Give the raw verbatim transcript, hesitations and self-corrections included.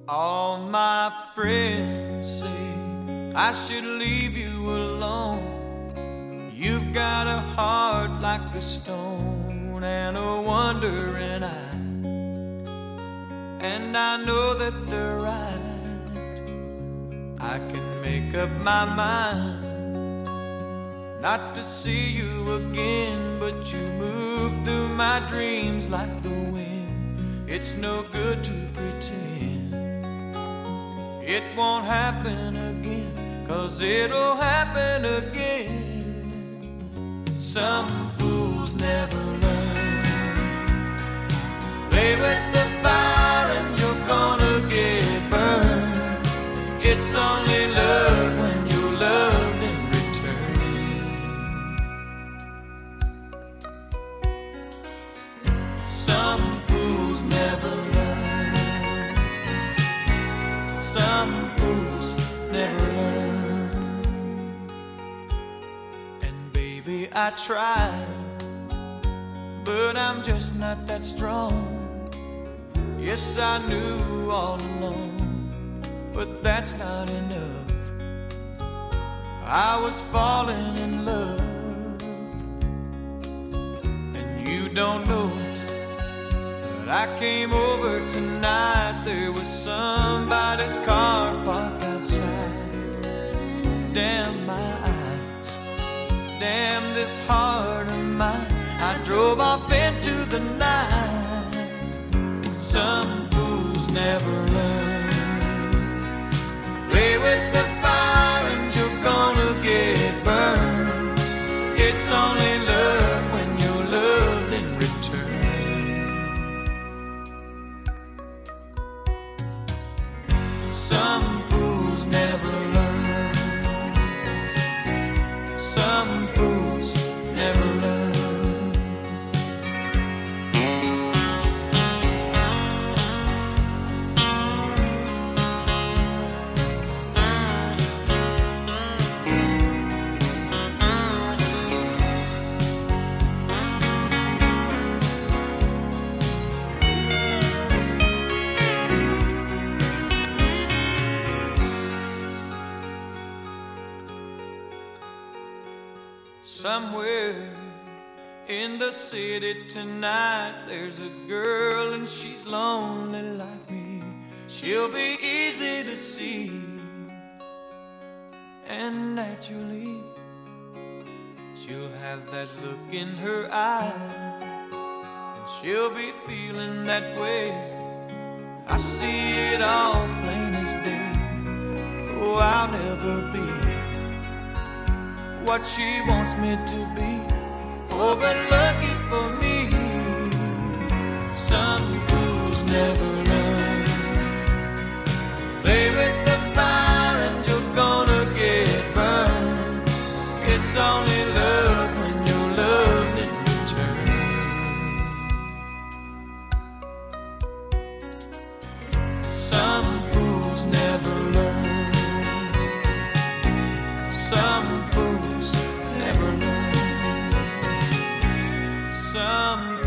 All my friends say I should leave you alone. You've got a heart like a stone and a wandering eye, and I know that they're right. I can make up my mind not to see you again, but you move through my dreams like the wind. It's no good to pretend it won't happen again, 'cause it'll happen again. Some fools never learn. Play with the fire and you're gonna get burned. It's only love when you're loved in return. Some fools never learn. Some fools never learn. And baby, I tried, but I'm just not that strong. Yes, I knew all along, but that's not enough. I was falling in love, and you don't know it, but I came over tonight. There was somebody's car parked outside. Damn my eyes, damn this heart of mine. I drove off into the night. Some fools never learn. Play with the fire and you're gonna get burned. It's only love when you're loved in return. Some fools never learn. Some fools never learn. Somewhere in the city tonight, there's a girl and she's lonely like me. She'll be easy to see, and naturally she'll have that look in her eye, and she'll be feeling that way. I see it all plain as day. Oh, I'll never be what she wants me to be. Oh, but lucky for me, some fools never learn. Play with the fire and you're gonna get burned. It's only love when you're loved in return. Some fools never learn. Some fools never learn. Some